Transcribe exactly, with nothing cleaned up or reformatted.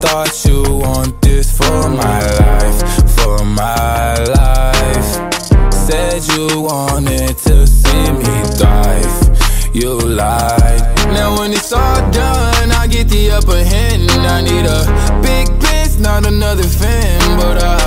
thought you want this for my life, for my life. Said you wanted to see me thrive, you lied. Now when it's all done, I get the upper hand. I need a big bitch, not another fan, but I